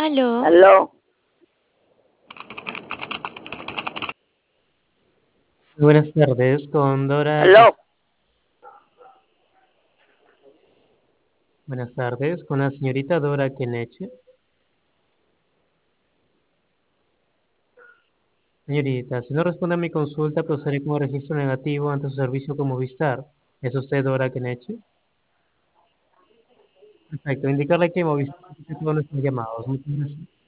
Aló, Aló, Buenas tardes, con Dora. aló. Buenas tardes, con la señorita Dora Keneche. Señorita, si no responde a mi consulta, procederé como registro negativo ante su servicio con Movistar. ¿Es usted Dora Keneche? Perfecto, indicarle que Movistar recibe todos nuestros llamados. Muchas gracias.